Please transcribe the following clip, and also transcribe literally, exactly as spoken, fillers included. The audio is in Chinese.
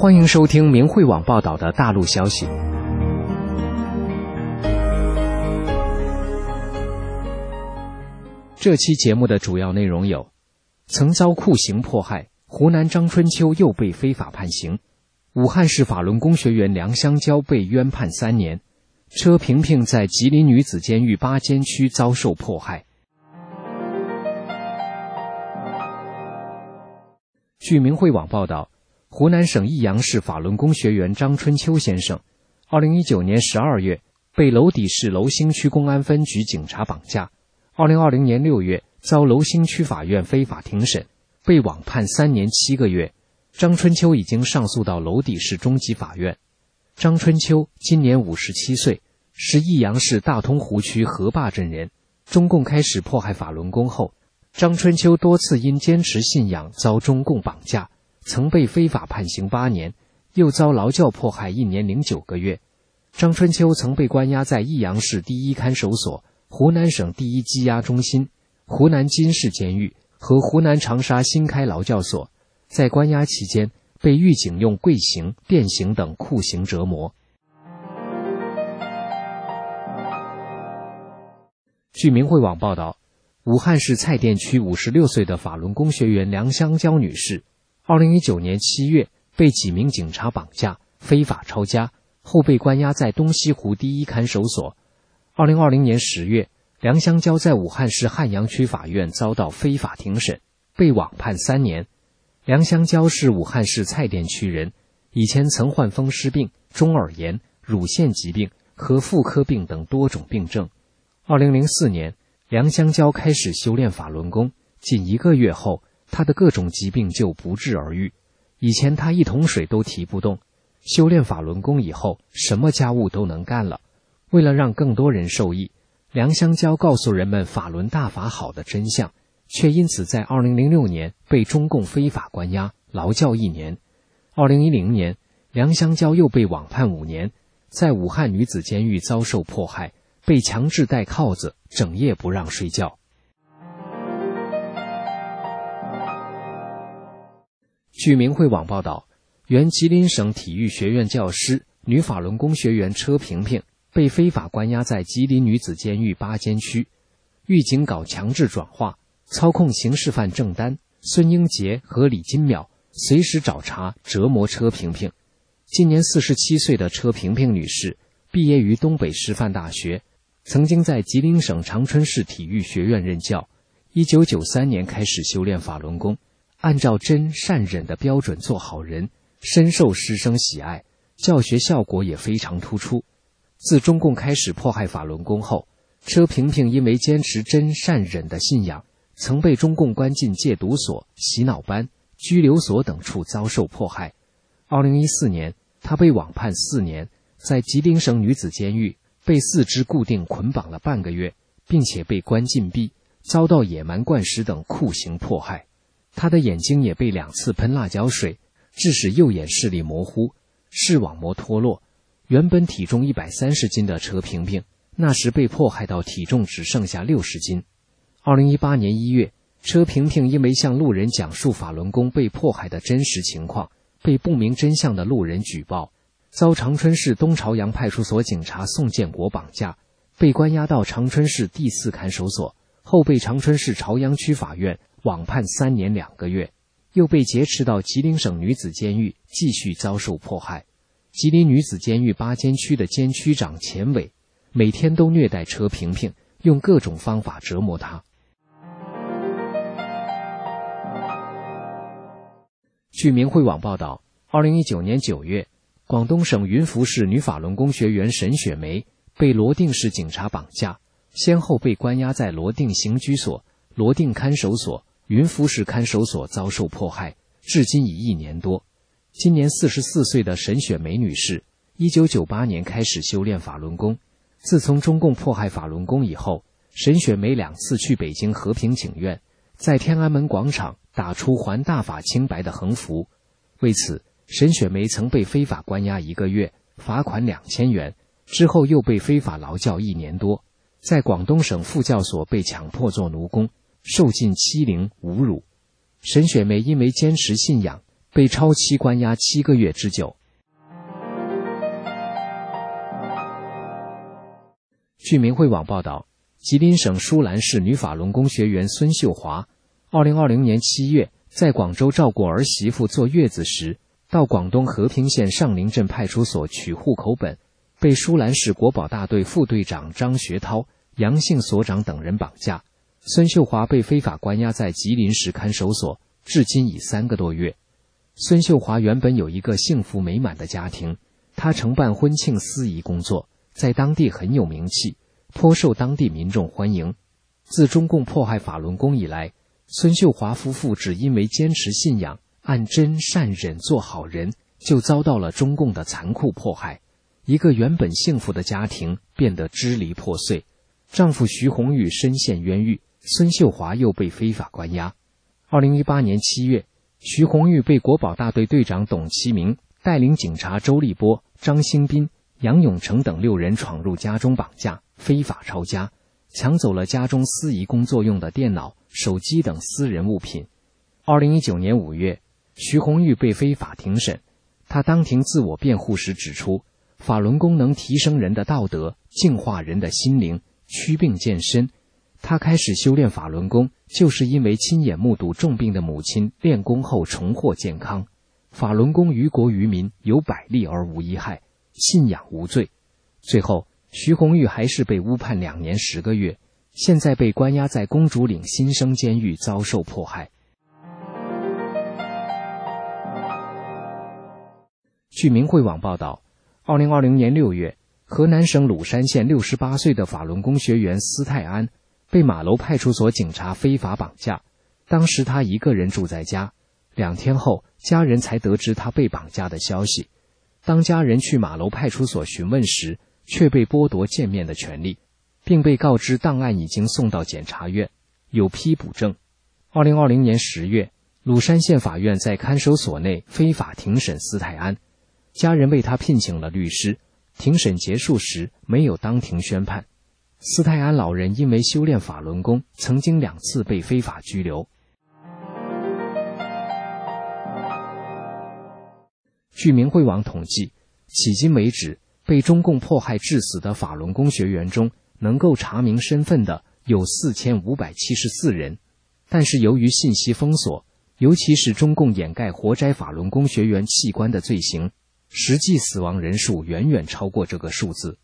欢迎收听明慧网报道的大陆消息。这期节目的主要内容有：曾遭酷刑迫害，湖南张春秋又被非法判刑；武汉市法轮功学员梁香蕉被冤判三年；车萍萍在吉林女子监狱八监区遭受迫害。据明慧网报道，湖南省益阳市法轮功学员张春秋先生，二零一九年十二月被娄底市娄兴区公安分局警察绑架，二零二零年六月遭娄兴区法院非法庭审，被网判三年七个月。张春秋已经上诉到娄底市中级法院。张春秋今年五十七岁，是益阳市大通湖区河坝镇人。中共开始迫害法轮功后，张春秋多次因坚持信仰遭中共绑架，曾被非法判刑八年，又遭劳教迫害一年零九个月。张春秋曾被关押在益阳市第一看守所、湖南省第一羁押中心、湖南金市监狱和湖南长沙新开劳教所。在关押期间，被狱警用跪刑、电刑等酷刑折磨。据明慧网报道，武汉市蔡甸区五十六岁的法轮功学员梁香蕉女士，二零一九年七月被几名警察绑架，非法抄家，后被关押在东西湖第一看守所。二零二零年十月，梁香蕉在武汉市汉阳区法院遭到非法庭审，被网判三年。梁香蕉是武汉市蔡甸区人，以前曾患风湿病、中耳炎、乳腺疾病和妇科病等多种病症。二零零四年，梁香蕉开始修炼法轮功，仅一个月后，他的各种疾病就不治而愈。以前他一桶水都提不动，修炼法轮功以后，什么家务都能干了。为了让更多人受益，梁香蕉告诉人们法轮大法好的真相，却因此在二零零六年被中共非法关押，劳教一年。二零一零年，梁香蕉又被网判五年，在武汉女子监狱遭受迫害，被强制戴铐子，整夜不让睡觉。据明慧网报道，原吉林省体育学院教师、女法轮功学员车萍萍被非法关押在吉林女子监狱八监区，狱警搞强制转化，操控刑事犯郑丹、孙英杰和李金淼，随时找茬折磨车萍萍。今年四十七岁的车萍萍女士，毕业于东北师范大学，曾经在吉林省长春市体育学院任教。一九九三年开始修炼法轮功，按照真善忍的标准做好人，深受师生喜爱，教学效果也非常突出。自中共开始迫害法轮功后，车萍萍因为坚持真善忍的信仰，曾被中共关进戒毒所、洗脑班、拘留所等处遭受迫害。二零一四年，她被网判四年，在吉林省女子监狱被四肢固定捆绑了半个月，并且被关禁闭，遭到野蛮灌食等酷刑迫害。她的眼睛也被两次喷辣椒水，致使右眼视力模糊，视网膜脱落。原本体重一百三十斤的车萍萍，那时被迫害到体重只剩下六十斤。二零一八年一月，车萍萍因为向路人讲述法轮功被迫害的真实情况，被不明真相的路人举报，遭长春市东朝阳派出所警察宋建国绑架，被关押到长春市第四看守所，后被长春市朝阳区法院网判三年两个月，又被劫持到吉林省女子监狱继续遭受迫害。吉林女子监狱八监区的监区长钱伟每天都虐待车萍萍，用各种方法折磨她。据明慧网报道，二零一九年九月，广东省云浮市女法轮功学员沈雪梅被罗定市警察绑架，先后被关押在罗定刑拘所、罗定看守所、云浮市看守所遭受迫害，至今已一年多。今年四十四岁的沈雪梅女士，一九九八年开始修炼法轮功。自从中共迫害法轮功以后，沈雪梅两次去北京和平请愿，在天安门广场打出还大法清白的横幅。为此，沈雪梅曾被非法关押一个月，罚款两千元，之后又被非法劳教一年多，在广东省副教所被强迫做奴工，受尽欺凌侮辱。沈雪梅因为坚持信仰， 被超期关押七个月之久。据明慧网报道，吉林省舒兰市女法轮功学员孙秀华，二零二零年七月在广州照顾儿媳妇坐月子时，到广东和平县上林镇派出所取户口本，被舒兰市国保大队副队长张学涛、杨姓所长等人绑架。孙秀华被非法关押在吉林市看守所，至今已三个多月。孙秀华原本有一个幸福美满的家庭，她承办婚庆司仪工作，在当地很有名气，颇受当地民众欢迎。自中共迫害法轮功以来，孙秀华夫妇只因为坚持信仰，按真善忍做好人，就遭到了中共的残酷迫害。一个原本幸福的家庭变得支离破碎。丈夫徐红玉深陷冤狱，孙秀华又被非法关押。二零一八年七月，徐红玉被国保大队队长董其明带领警察周立波、张兴斌、杨永成等六人闯入家中绑架，非法抄家，抢走了家中司仪工作用的电脑、手机等私人物品。二零一九年五月，徐红玉被非法庭审，他当庭自我辩护时指出，法轮功能提升人的道德，净化人的心灵，祛病健身。他开始修炼法轮功，就是因为亲眼目睹重病的母亲练功后重获健康。法轮功于国于民有百利而无一害，信仰无罪。最后，徐红玉还是被误判两年十个月，现在被关押在公主岭新生监狱，遭受迫害。据明慧网报道，二零二零年六月，河南省鲁山县六十八岁的法轮功学员司泰安被马楼派出所警察非法绑架，当时他一个人住在家，两天后，家人才得知他被绑架的消息。当家人去马楼派出所询问时，却被剥夺见面的权利，并被告知档案已经送到检察院，有批补正。二零二零年十月，鲁山县法院在看守所内非法庭审司泰安，家人为他聘请了律师，庭审结束时没有当庭宣判。司泰安老人因为修炼法轮功，曾经两次被非法拘留。据明慧网统计，迄今为止，被中共迫害致死的法轮功学员中，能够查明身份的有四千五百七十四人。但是由于信息封锁，尤其是中共掩盖活摘法轮功学员器官的罪行，实际死亡人数远远超过这个数字。